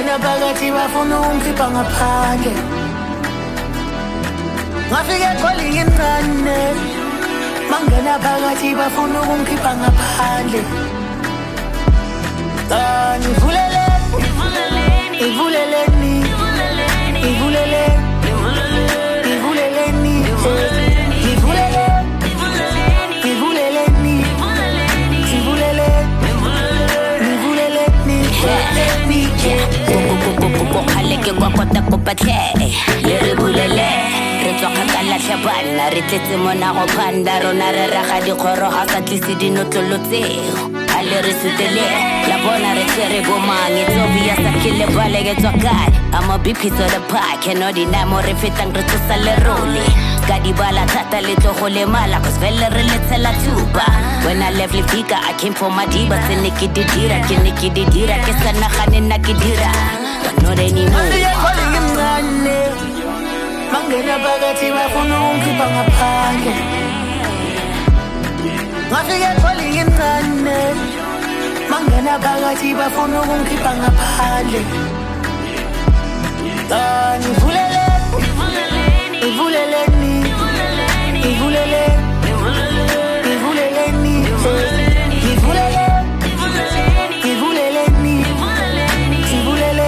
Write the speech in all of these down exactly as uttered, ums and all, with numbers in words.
Mangena phakathi bafuna ungikhipha ngaphandle Ngafike calling incane Mangena phakathi bafuna ungikhipha ngaphandle Ngivulele Ivuleleni Ivulele Ivuleleni Ivulele Ivuleleni Ivulele Ivuleleni Khaleke kwa kota ko patle le re bulele re tswa khakala tlhabana re tletse mona go phanda rona re raga dikgoro ha sa tlise dinotlolotseo ale re sutele la bona re tsere bomange tsobia sa kile balege tswa kae I'm a big piece of the pie cannot deny more re fetang re tsosa le role ka di bala thata le tlo go le mala cause vele re letsela tuba when I left Lefika I came for my diva se ne ke di dira ke ne ke di dira ke sa nagane na ke dira but not anymore Mangena phakathi bafuna ungikhipha ngaphandle Ngafike calling incane Mangena phakathi bafuna ungikhipha ngaphandle Ngivulele Ivuleleni Ivulele Ivuleleni Ivulele Ivuleleni Ivulele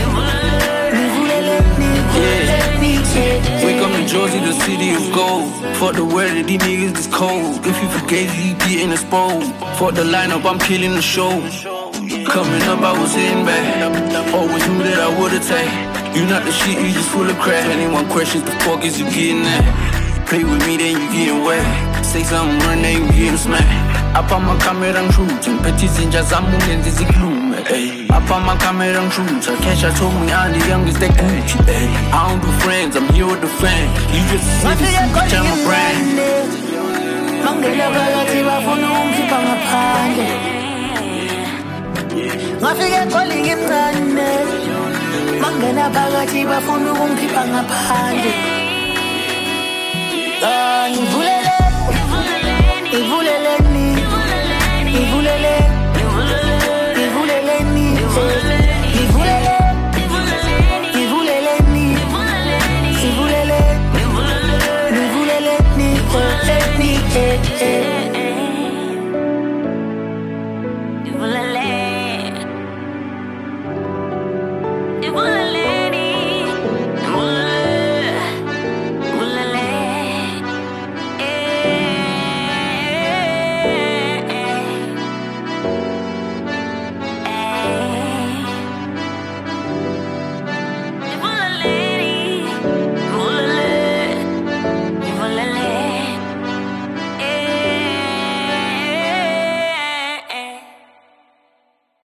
Wake up in Jersey, the city of gold. Fuck the weather, these niggas is cold. If you forget, you getting exposed. Fuck the lineup, I'm killing the show. Coming up, I was in back. Always knew that I would've taken. You not the shit, you just full of crap. Anyone questions, the fuck is you getting at? Play with me, then you getting wet. Say something, run, then you getting smacked. Apa my camera and shoot, and petties in Jazamu and this gloom. Apa my camera and shoot, Kesha told me I'm the youngest that Gucci. I don't do friends, I'm here with the fan. You just see the bitch, I'm a brand. Mangena phakathi bafuna ungikhipha ngaphandle Ngafike calling incane Mangena phakathi bafuna ungikhipha ngaphandle Ngivulele Ivuleleni Ivulele Ivuleleni Ivulele Ivuleleni Ivulele Ivuleleni